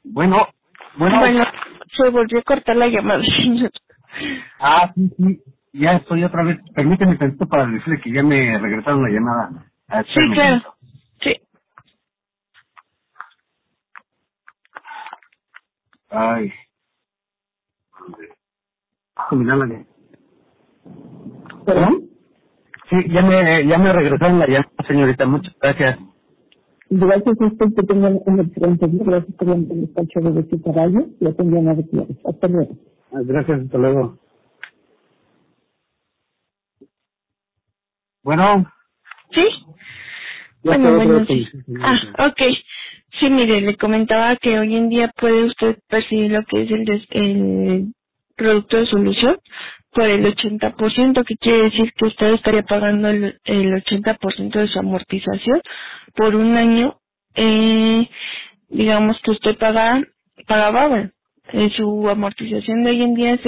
Bueno, Bueno, se volvió a cortar la llamada, señor. sí, ya estoy otra vez. Permíteme tantito para decirle que ya me regresaron la llamada. Sí, Espera un claro. momento. Sí. Ay, combinarla. ¿Perdón? Sí, ya me regresaron la llamada, señorita. Muchas gracias. Gracias a usted que tengan un excelente día. Gracias por el despacho de Besita Radio y atendían a Gutiérrez. Hasta luego. Gracias, hasta luego. Bueno, ¿Sí? ya Bueno, estoy otra vez sí. con señorita. Ok. Sí, mire, le comentaba que hoy en día puede usted percibir lo que es el producto de solución por el 80%, que quiere decir que usted estaría pagando el 80% de su amortización por un año. Digamos que usted pagaba, bueno, su amortización de hoy en día es de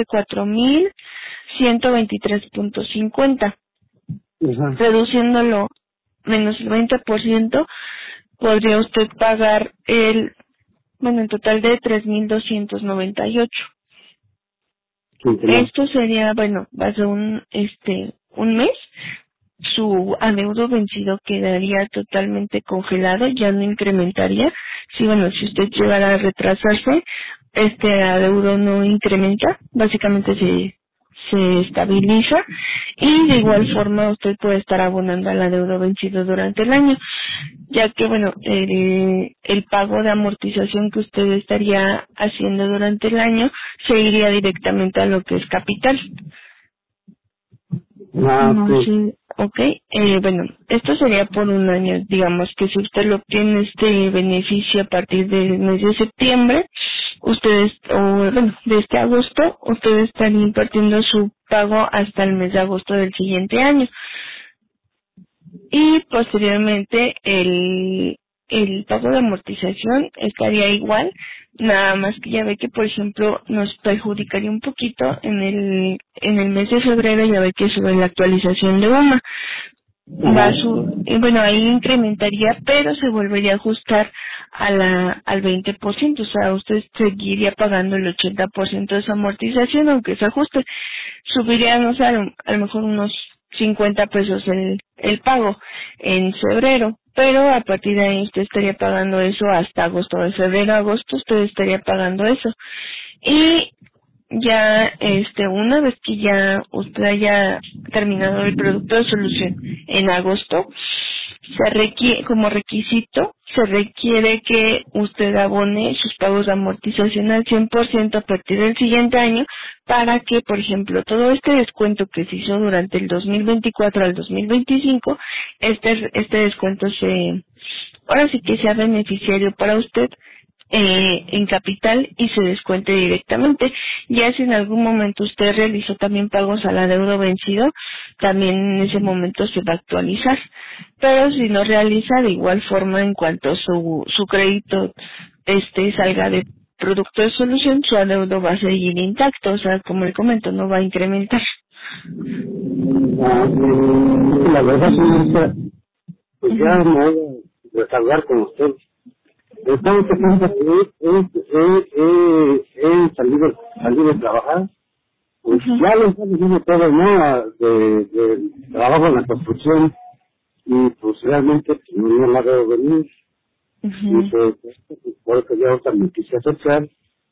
4,123,50, Ajá. reduciéndolo menos el 20%, podría usted pagar en total de 3,298. Quincenal. Esto sería, va a ser un mes. Su adeudo vencido quedaría totalmente congelado, ya no incrementaría. Si usted llegara a retrasarse, este adeudo no incrementa, básicamente se estabiliza, y de igual forma usted puede estar abonando al adeudo vencido durante el año, ya que el pago de amortización que usted estaría haciendo durante el año se iría directamente a lo que es capital. No Sí. sé, ok. Esto sería por un año. Digamos que si usted lo obtiene este beneficio a partir del mes de septiembre, de este agosto, ustedes están impartiendo su pago hasta el mes de agosto del siguiente año. Y posteriormente el pago de amortización estaría igual, nada más que ya ve que, por ejemplo, nos perjudicaría un poquito en el mes de febrero. Ya ve que sube la actualización de UMA. Ajá. Ahí incrementaría, pero se volvería a ajustar al 20%. O sea, usted seguiría pagando el 80% de su amortización, aunque se ajuste. Subiría, no sé, a lo mejor unos 50 pesos el pago en febrero, pero a partir de ahí usted estaría pagando eso hasta agosto. De febrero a agosto usted estaría pagando eso. Y ya una vez que ya usted haya terminado el producto de solución en agosto, como requisito se requiere que usted abone sus pagos de amortización al 100% a partir del siguiente año, para que, por ejemplo, todo este descuento que se hizo durante el 2024 al 2025, este descuento ahora sí que sea beneficiario para usted en capital y se descuente directamente. Ya si en algún momento usted realizó también pagos al adeudo vencido, también en ese momento se va a actualizar. Pero si no realiza, de igual forma, en cuanto su crédito salga de producto de solución, su adeudo va a seguir intacto. O sea, como le comento, no va a incrementar. La verdad, señorita, pues ya me voy a desahogar con usted. Estamos pensando que he salido a trabajar. Pues ya lo están diciendo todo, ¿no? De trabajo en la construcción. Y pues realmente pues, no la veo venir. Y pues, por eso ya ahorita me quise acercar.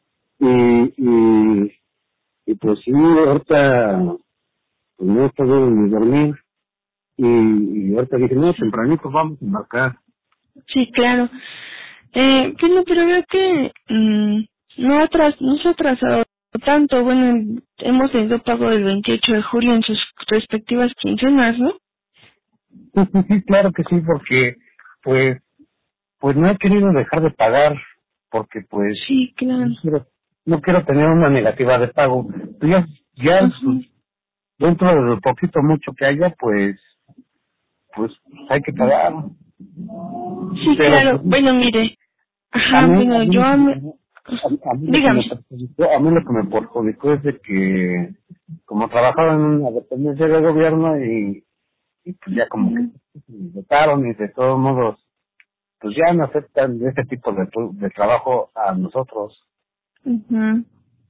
Y pues sí, ahorita pues, no he podido ni dormir. Y ahorita dije, no, tempranito vamos a marcar. Sí, claro. Pero veo que no se ha atrasado tanto. Bueno, hemos tenido pago del 28 de julio en sus respectivas quincenas, ¿no? Sí, claro que sí, porque pues no he querido dejar de pagar, porque pues Sí, claro. no quiero tener una negativa de pago. Pues ya pues, dentro de lo poquito mucho que haya, pues hay que pagar. Sí, Pero claro. pues, Bueno, mire. a Ajá, mí, bueno, a yo... mí, am- a mí lo que Dígame. me perjudicó es de que como trabajaba en una dependencia de gobierno y pues ya como que me votaron y de todos modos pues ya no aceptan ese tipo de trabajo a nosotros. Mhm.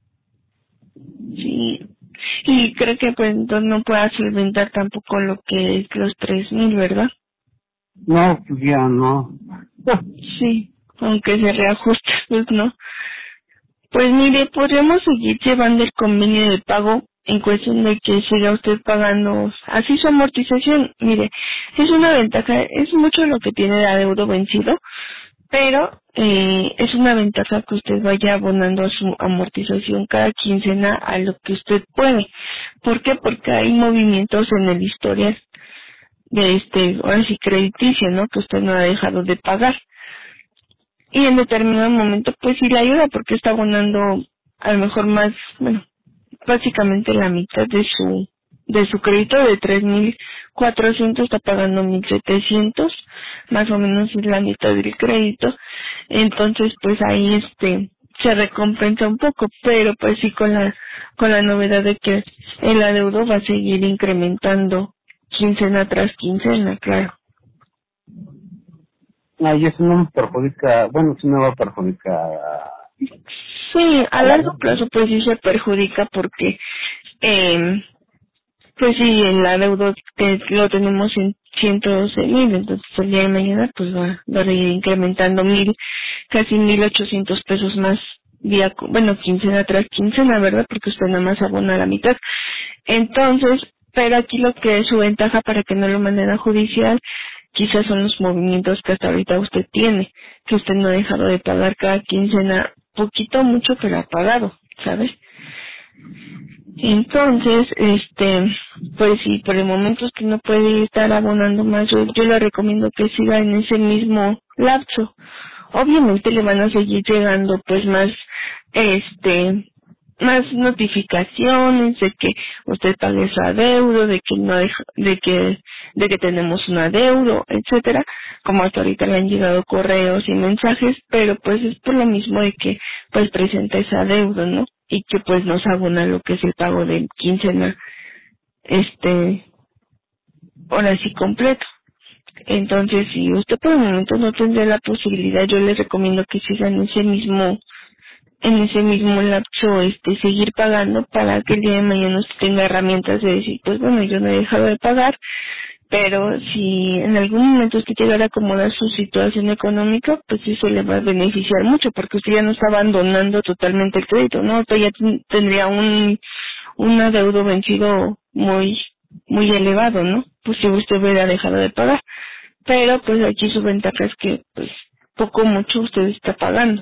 Sí. Y creo que pues entonces no pueda solventar tampoco lo que es los 3,000, ¿verdad? No, pues ya no. Sí, aunque se reajuste, pues no. Pues mire, podríamos seguir llevando el convenio de pago en cuestión de que siga usted pagando así su amortización. Mire, es una ventaja, es mucho lo que tiene el adeudo vencido, pero es una ventaja que usted vaya abonando a su amortización cada quincena a lo que usted puede. ¿Por qué? Porque hay movimientos en el historial de ahora sí crediticio, ¿no? Que usted no ha dejado de pagar. Y en determinado momento pues sí le ayuda porque está abonando a lo mejor más, bueno, básicamente la mitad de su crédito de 3,400 está pagando 1,700, más o menos es la mitad del crédito. Entonces pues ahí se recompensa un poco, pero pues sí con la novedad de que el adeudo va a seguir incrementando quincena tras quincena, claro. Ay, eso no me perjudica, bueno, sí me va a perjudicar Sí, a a la largo larga. plazo pues sí se perjudica porque pues sí, el adeudo lo tenemos en 112,000, entonces el día de mañana pues va a ir incrementando casi 1,800 pesos más bueno, quincena tras quincena, ¿verdad? Porque usted nada más abona la mitad. Entonces, pero aquí lo que es su ventaja para que no lo manden a judicial, quizás son los movimientos que hasta ahorita usted tiene, que usted no ha dejado de pagar cada quincena, poquito o mucho, pero ha pagado, ¿sabes? Entonces, pues si por el momento usted no puede estar abonando más, yo le recomiendo que siga en ese mismo lapso. Obviamente le van a seguir llegando pues más notificaciones de que usted pague su adeudo, de que no deja, de que tenemos un adeudo, etcétera. Como hasta ahorita le han llegado correos y mensajes, pero pues es por lo mismo de que pues presenta ese adeudo, ¿no? Y que pues nos abona lo que es el pago de quincena, ahora sí completo. Entonces, si usted por el momento no tendrá la posibilidad, yo le recomiendo que siga en ese mismo lapso, seguir pagando para que el día de mañana usted tenga herramientas de decir, pues bueno, yo no he dejado de pagar, pero si en algún momento usted llegara a acomodar su situación económica, pues eso le va a beneficiar mucho, porque usted ya no está abandonando totalmente el crédito, ¿no? Usted ya tendría un adeudo vencido muy elevado, ¿no? Pues si usted hubiera dejado de pagar. Pero pues aquí su ventaja es que pues poco o mucho usted está pagando.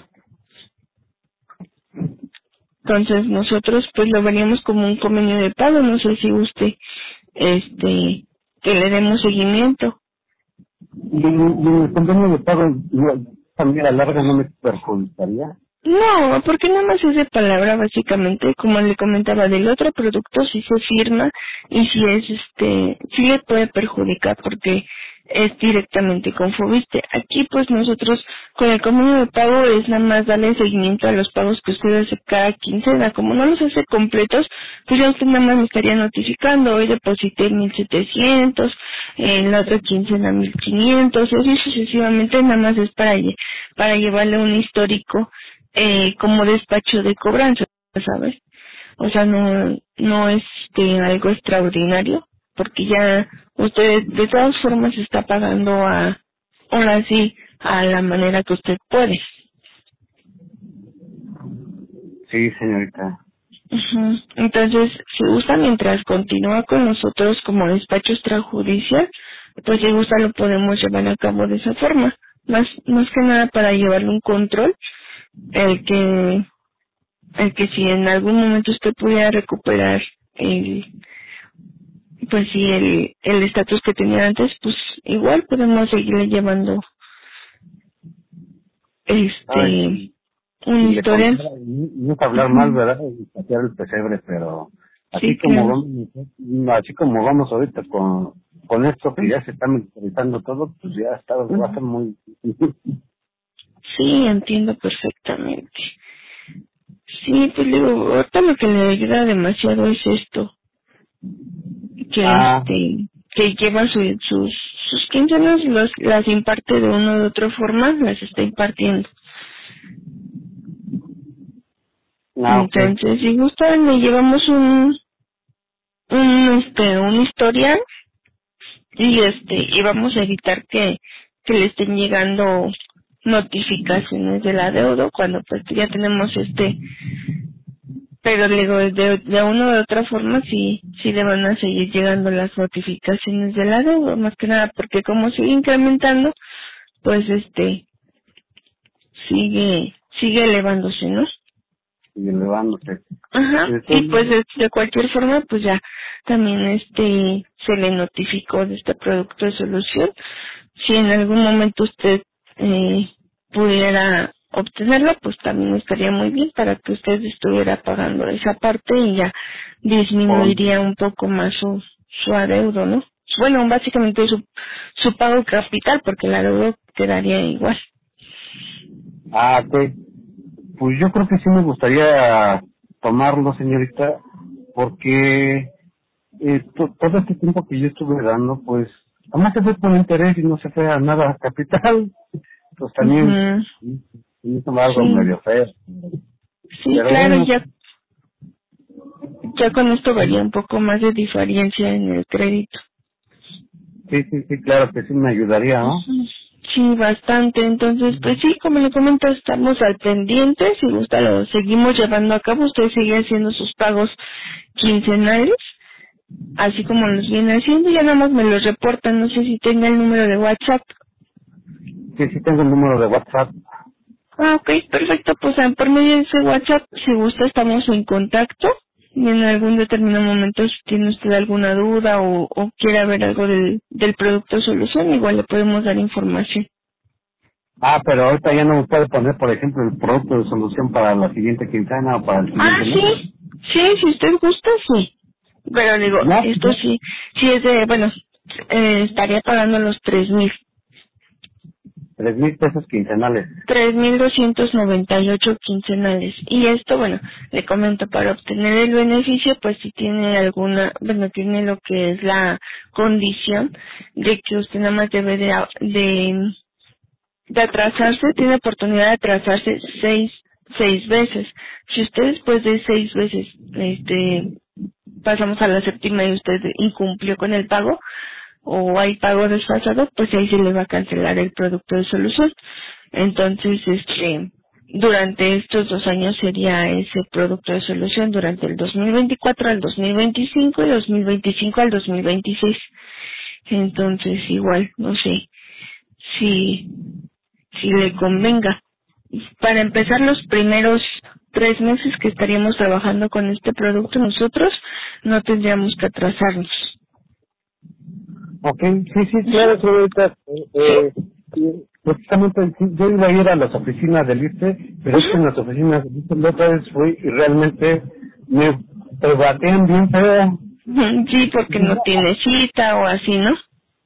Entonces nosotros pues lo veríamos como un convenio de pago, no sé si usted que le demos seguimiento. Y el convenio de pago, también a la larga no me perjudicaría. No, porque nada más es de palabra básicamente, como le comentaba, del otro producto sí se firma y si es sí le puede perjudicar porque es directamente con Fobiste. Aquí pues nosotros con el convenio de pago es nada más darle seguimiento a los pagos que usted hace cada quincena. Como no los hace completos, pues ya usted nada más me estaría notificando, hoy deposité 1,700, en la otra quincena 1,500, y así sucesivamente, nada más es para llevarle un histórico como despacho de cobranza, ¿sabes? O sea, no es algo extraordinario, porque ya usted de todas formas está pagando ahora sí, a la manera que usted puede. Sí, señorita. Ujú. Entonces, si gusta, mientras continúa con nosotros como despacho extrajudicial, pues si gusta lo podemos llevar a cabo de esa forma. Más que nada para llevarle un control, el que si en algún momento usted pudiera recuperar pues sí, el estatus que tenía antes, pues igual podemos seguirle llevando Ay, un y le historial. contara, no es hablar mal, Ujú. ¿verdad? Y patear el pesebre, pero Sí, claro. así como vamos ahorita con esto que ya se está militarizando todo, pues ya va a estar muy difícil. Sí, entiendo perfectamente. Sí, pues digo, ahorita lo que le ayuda demasiado es esto, que Ah, que lleva sus quincenas, las imparte de una u otra forma, las está impartiendo. Okay. Entonces, si gustan, le llevamos un historial y vamos a evitar que le estén llegando notificaciones del adeudo cuando pues ya tenemos pero luego de una u otra forma sí le van a seguir llegando las notificaciones del adeudo, más que nada porque como sigue incrementando, pues sigue elevándose, ¿no? Y elevándose. Ajá, y pues de cualquier forma pues ya también se le notificó de este producto de solución. Si en algún momento usted pudiera obtenerlo, pues también estaría muy bien para que usted estuviera pagando esa parte y ya disminuiría un poco más su adeudo, ¿no? Bueno, básicamente su pago capital, porque el adeudo quedaría igual. Ok. Pues yo creo que sí me gustaría tomarlo, señorita, porque todo este tiempo que yo estuve dando, pues, además se fue por interés y no se fue a nada a capital. Pues también me hizo algo medio feo. Sí, pero claro, bueno, ya con esto vería un poco más de diferencia en el crédito. sí, claro que sí me ayudaría, ¿no? Sí, bastante. Entonces, pues sí, como le comento, estamos al pendiente. Si gusta, lo seguimos llevando a cabo. Usted sigue haciendo sus pagos quincenales, así como los viene haciendo. Ya nada más me los reportan. No sé si tenga el número de WhatsApp. Sí tengo el número de WhatsApp. Ah, ok, perfecto. Pues por medio de ese WhatsApp, si gusta, estamos en contacto. Y en algún determinado momento, si tiene usted alguna duda o quiere ver algo del producto solución, igual le podemos dar información. Pero ahorita ya no me puede poner, por ejemplo, el producto de solución para la siguiente quincena o para el siguiente mes. Sí, si usted gusta, sí. Pero digo, No, esto sí es estaría pagando los 3,000 pesos quincenales. 3,298 quincenales. Y esto, bueno, le comento, para obtener el beneficio, pues si tiene tiene lo que es la condición de que usted nada más debe de atrasarse, tiene oportunidad de atrasarse seis veces. Si usted después de 6 veces, pasamos a la séptima y usted incumplió con el pago, o hay pago desfasado, pues ahí se le va a cancelar el producto de solución. Entonces, durante estos 2 años sería ese producto de solución durante el 2024 al 2025 y 2025 al 2026. Entonces, igual, no sé si le convenga. Para empezar, los primeros 3 meses que estaríamos trabajando con este producto, nosotros no tendríamos que atrasarnos. Ok, sí, claro, señorita. Precisamente sí, yo iba a ir a las oficinas del ISSSTE, pero es que en las oficinas del ISSSTE la otra vez fui y realmente me rebatean bien feo. Sí, porque no tiene cita o así, ¿no?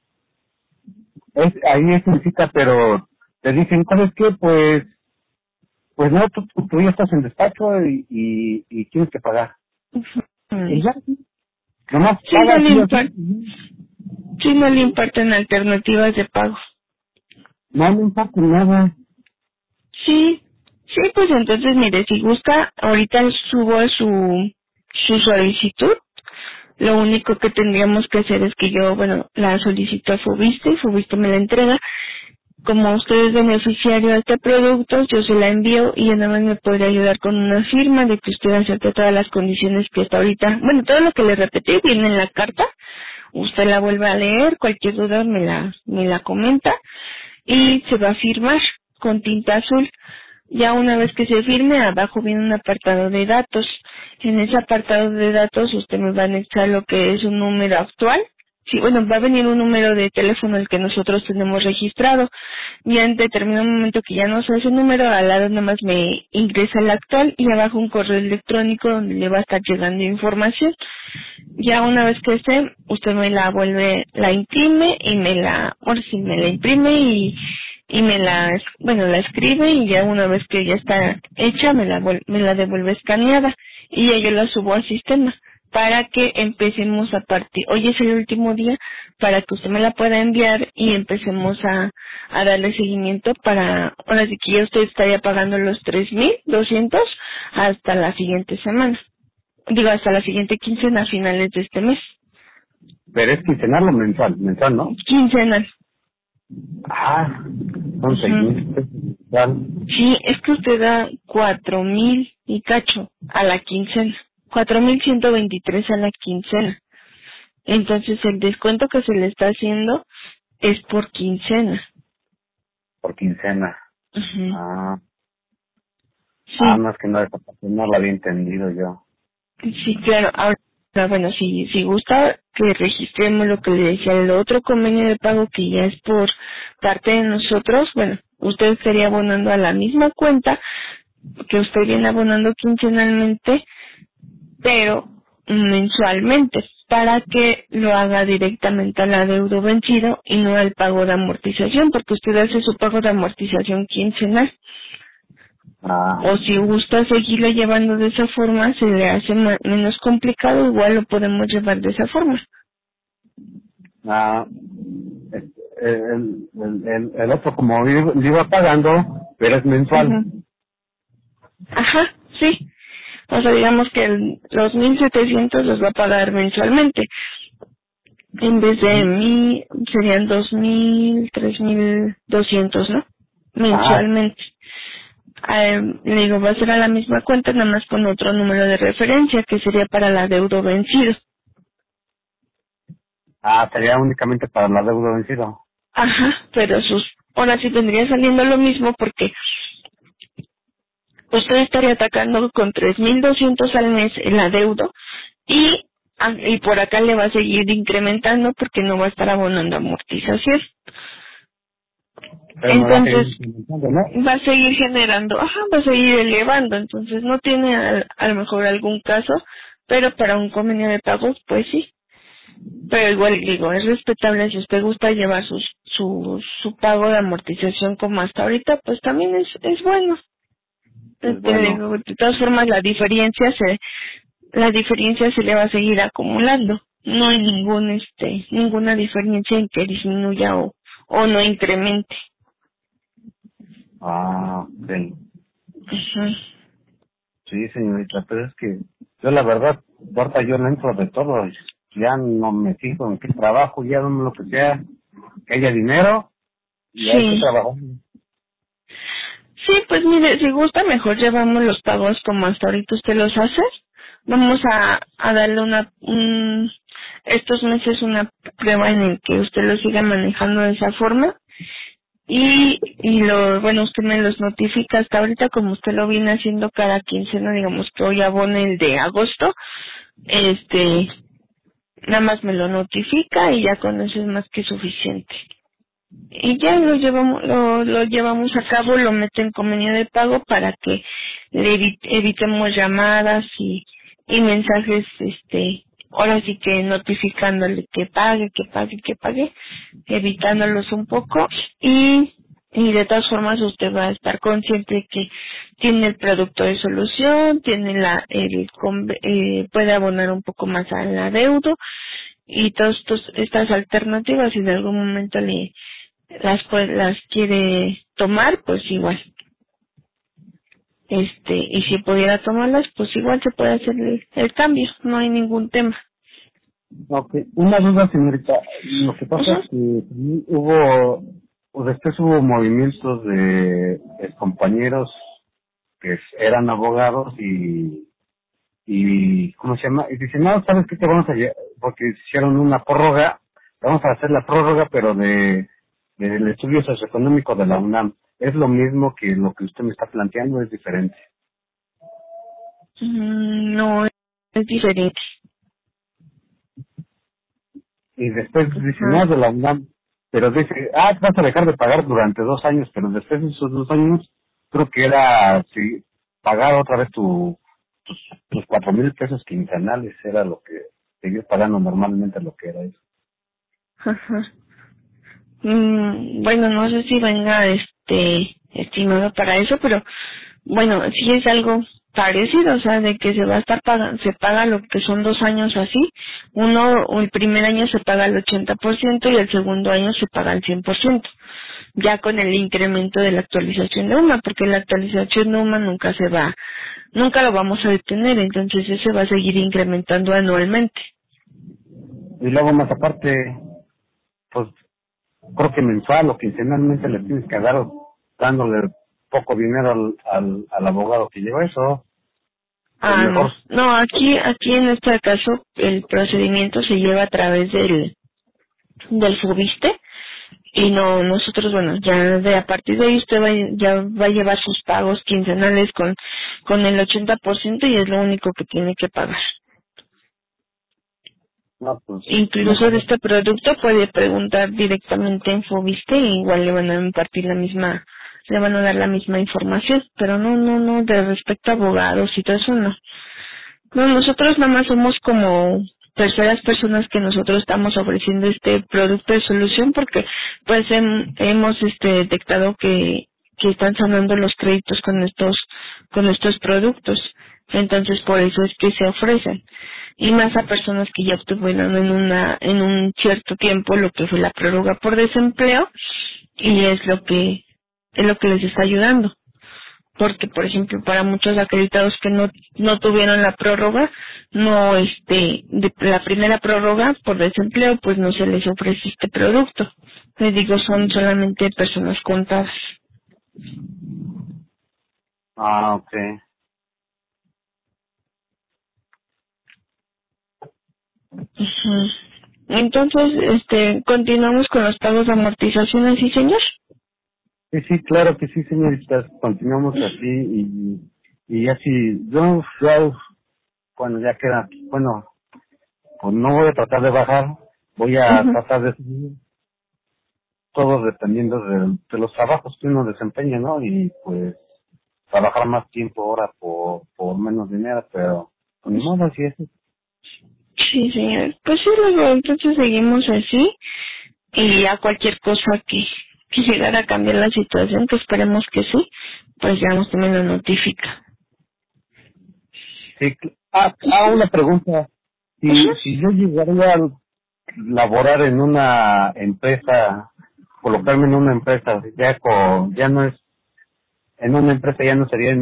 Ahí es una cita, pero te dicen, ¿sabes qué? Pues no, tú ya estás en despacho y tienes que pagar. Y ya, nomás Sí, pagas y así. no le imparten alternativas de pago. No me importa nada. Sí, pues entonces, mire, si gusta, ahorita subo su solicitud. Lo único que tendríamos que hacer es que yo, la solicito a Fubiste y Fubiste me la entrega. Como usted es beneficiario de este producto, yo se la envío y ya nada más me podría ayudar con una firma de que usted acepte todas las condiciones que hasta ahorita, todo lo que le repetí viene en la carta. Usted la vuelve a leer, cualquier duda me la comenta y se va a firmar con tinta azul. Ya una vez que se firme, abajo viene un apartado de datos. En ese apartado de datos usted me va a anexar lo que es un número actual. Sí, va a venir un número de teléfono el que nosotros tenemos registrado. Y en determinado momento que ya no sé ese número, al lado nada más me ingresa el actual y abajo un correo electrónico donde le va a estar llegando información. Ya una vez que esté, usted me la la imprime y me la imprime y la escribe y ya una vez que ya está hecha me la devuelve escaneada y ya yo la subo al sistema. para que empecemos a partir, hoy es el último día para que usted me la pueda enviar y empecemos a darle seguimiento para, ahora sí que ya usted estaría pagando los 3,200 hasta la siguiente semana, digo hasta la siguiente quincena a finales de este mes. Pero es quincenal o mensual, mensual, ¿no? Quincenal. Ah, son 6,000 pesos mensual. Sí, es que usted da 4,000 y cacho a la quincena, 4,123 a la quincena. Entonces el descuento que se le está haciendo es por quincena. Por quincena. Ujú. Ah, Sí, más que nada, no lo había entendido yo. sí, claro. Ahora, bueno, si gusta que registremos lo que le decía, el otro convenio de pago que ya es por parte de nosotros, bueno, usted estaría abonando a la misma cuenta que usted viene abonando quincenalmente, pero mensualmente, para que lo haga directamente al adeudo vencido y no al pago de amortización, porque usted hace su pago de amortización quincenal. Ah, O si gusta seguirlo llevando de esa forma, se le hace menos complicado, igual lo podemos llevar de esa forma. ah, el otro como lo iba pagando, pero es mensual. Ujú. Ajá, sí. O sea, digamos que los 1,700 los va a pagar mensualmente. En vez de serían 2,000, 3,200, ¿no? Ah, Mensualmente. Le digo, va a ser a la misma cuenta, nada más con otro número de referencia, que sería para el adeudo vencido. sería únicamente para la deuda vencido. Ajá, pero ahora sí vendría saliendo lo mismo porque usted estaría atacando con 3,200 al mes el adeudo y por acá le va a seguir incrementando porque no va a estar abonando amortización. Pero me va a Entonces, seguir incrementando, ¿no? va a seguir generando, va a seguir elevando, entonces no tiene a lo mejor algún caso, pero para un convenio de pagos, pues sí. Pero igual digo, es respetable si usted gusta llevar su pago de amortización como hasta ahorita, pues también es bueno. Es bueno. De todas formas la diferencia se le va a seguir acumulando. No hay ninguna diferencia en que disminuya o no incremente. Ok. Ujú. Sí, señorita, pero es que yo la verdad, ahorita yo no entro de todo, ya no me fijo en qué trabajo, ya no lo que sea, que haya dinero y hay que Sí. trabajar. Sí, pues mire, si gusta, mejor llevamos los pagos como hasta ahorita usted los hace. Vamos a darle estos meses una prueba en el que usted lo siga manejando de esa forma. Bueno, usted me los notifica hasta ahorita como usted lo viene haciendo cada quincena, digamos que hoy abone el de agosto, nada más me lo notifica y ya con eso es más que suficiente. Y ya lo llevamos a cabo, lo mete en convenio de pago para que evitemos llamadas y mensajes, ahora sí que notificándole que pague, evitándolos un poco y de todas formas usted va a estar consciente de que tiene el producto de solución, tiene puede abonar un poco más al adeudo y todas estas alternativas si en algún momento las quiere tomar, pues igual. Y si pudiera tomarlas, pues igual se puede hacer el cambio, no hay ningún tema. Ok, una duda, señorita, lo que pasa Ujú. es que también o después hubo movimientos de compañeros que eran abogados y ¿cómo se llama? Y dicen, no, ¿sabes qué? Te vamos a porque hicieron una prórroga, vamos a hacer la prórroga, pero del estudio socioeconómico de la UNAM. ¿Es lo mismo que lo que usted me está planteando? ¿Es diferente? No, es diferente. Y después dice, no, Ajá. de la UNAM, pero dice, vas a dejar de pagar durante 2 años, pero después de esos 2 años, creo que era pagar otra vez tus 4,000 pesos quincenales, era lo que seguías pagando normalmente, lo que era eso. Ajá. Bueno, no sé si venga estimado para eso, pero bueno, sí es algo parecido, o sea, de que se va a estar pagando, se paga lo que son 2 años así, el primer año se paga el 80% y el segundo año se paga el 100%, ya con el incremento de la actualización de UMA, porque la actualización de UMA nunca lo vamos a detener, entonces ese va a seguir incrementando anualmente. Y luego más aparte, pues creo que mensual o quincenalmente le tienes que dar dándole poco dinero al abogado que lleva eso. Mejor. No, aquí en este caso el procedimiento se lleva a través del FUBISTE y no, nosotros, bueno, a partir de ahí usted ya va a llevar sus pagos quincenales con el 80% y es lo único que tiene que pagar. No, pues, Incluso de este producto puede preguntar directamente en FUBISTE y igual le van a impartir le van a dar la misma información, pero no, de respecto a abogados y todo eso no. No, nosotros nada más somos como terceras personas que nosotros estamos ofreciendo este producto de solución porque pues hemos detectado que están sanando los créditos con estos productos. Entonces por eso es que se ofrecen. Y más a personas que ya obtuvieron en un cierto tiempo lo que fue la prórroga por desempleo y es lo que les está ayudando. Porque, por ejemplo, para muchos acreditados que no tuvieron la prórroga, de la primera prórroga por desempleo, pues no se les ofrece este producto. Les digo, son solamente personas contadas. Okay. Ujú. Entonces, continuamos con los pagos de amortización, ¿sí, señor? Sí, claro que sí, señorita. Continuamos así y así, bueno, ya queda, bueno, pues no voy a tratar de bajar, voy a tratar de subir, todo dependiendo de los trabajos que uno desempeña, ¿no? Y pues trabajar más tiempo ahora por menos dinero, pero pues, ni modo, así es. Sí, señor. Pues sí, luego entonces seguimos así y a cualquier cosa que llegara a cambiar la situación, que esperemos que sí, pues ya nos también lo notifica. Sí, una pregunta. Si yo llegaría a laborar en una empresa, colocarme en una empresa, ya no es en una empresa, ya no sería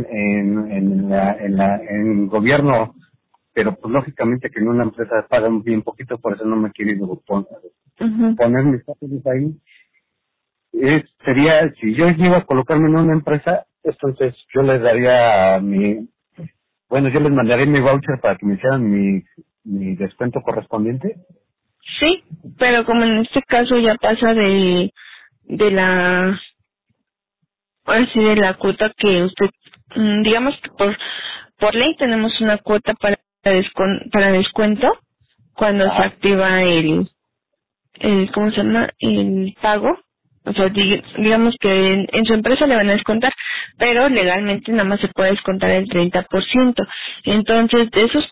en gobierno, pero pues lógicamente que en una empresa pagan bien poquito, por eso no me quiero poner mis papeles ahí. Sería, si yo iba a colocarme en una empresa, entonces yo les daría yo les mandaré mi voucher para que me hicieran mi descuento correspondiente. Sí, pero como en este caso ya pasa de la, ahora sí, de la cuota que usted, digamos que por ley tenemos una cuota para descuento cuando se activa ¿cómo se llama? El pago. O sea, digamos que en su empresa le van a descontar, pero legalmente nada más se puede descontar el 30%. Entonces, de esos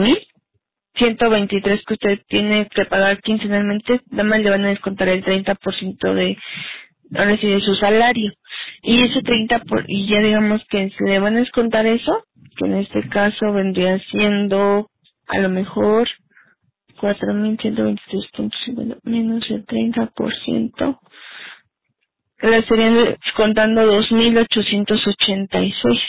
4,123 que usted tiene que pagar quincenalmente, nada más le van a descontar el 30% ahora sí, de su salario. Y ese y ya digamos que se le van a descontar eso, que en este caso vendría siendo a lo mejor 4,123.50 menos el 30%, le estarían descontando 2,886.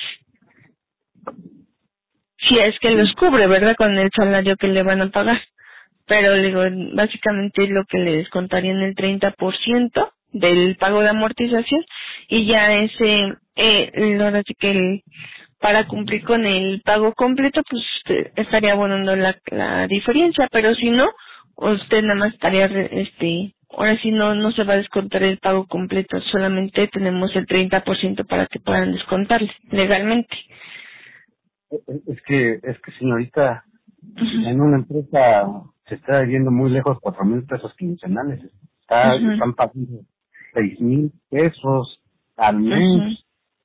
Si es que los cubre, ¿verdad? Con el salario que le van a pagar. Pero digo, básicamente es lo que le descontarían el 30% del pago de amortización y ya ahora sí que para cumplir con el pago completo, pues estaría abonando la diferencia, pero si no, usted nada más estaría, ahora sí no se va a descontar el pago completo, solamente tenemos el 30% para que puedan descontarle legalmente. Es que señorita, en una empresa se está yendo muy lejos 4,000 pesos quincenales. Están pagando 6,000 pesos al mes.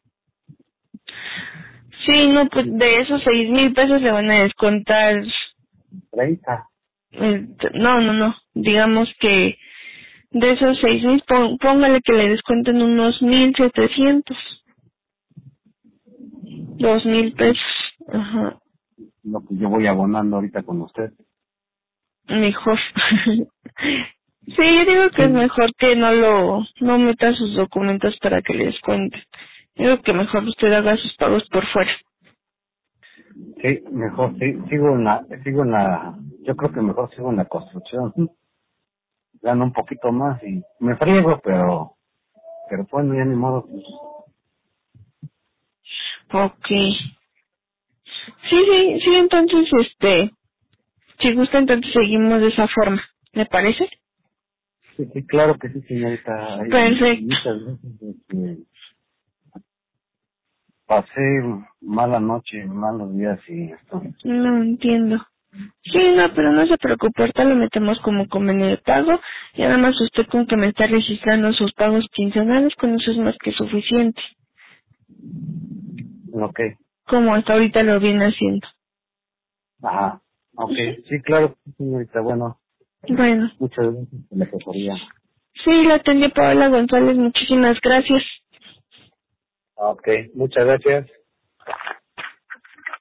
Sí, no, pues de esos 6,000 pesos le van a descontar 30. No. Digamos que de esos 6,000, póngale que le descuenten unos 1,700, 2,000 pesos. Ajá. Lo que yo voy abonando ahorita con usted. Mejor. Sí, yo digo que es Sí, mejor que no meta sus documentos para que les cuenten. Digo que mejor usted haga sus pagos por fuera. sí, mejor, sí, sigo en la, yo creo que mejor sigo en la construcción. Gano un poquito más y me friego, pero bueno, ya ni modo. Pues. Ok. Sí, entonces, si gusta, entonces seguimos de esa forma. ¿Le parece? Sí, sí, claro que sí, señorita. Ay, y Perfecto. muchas gracias. Pasé mala noche, malos días y esto. No entiendo. Sí, no, pero no se preocupe, ahorita lo metemos como convenio de pago y además usted con que me está registrando sus pagos quincenales, con eso es más que suficiente, Ok, como hasta ahorita lo viene haciendo. ajá, ok, Ujú. sí, claro, sí, señorita. Bueno, Bueno, muchas gracias por la asesoría. sí, la atendió Paola González, muchísimas gracias. Ok, muchas gracias.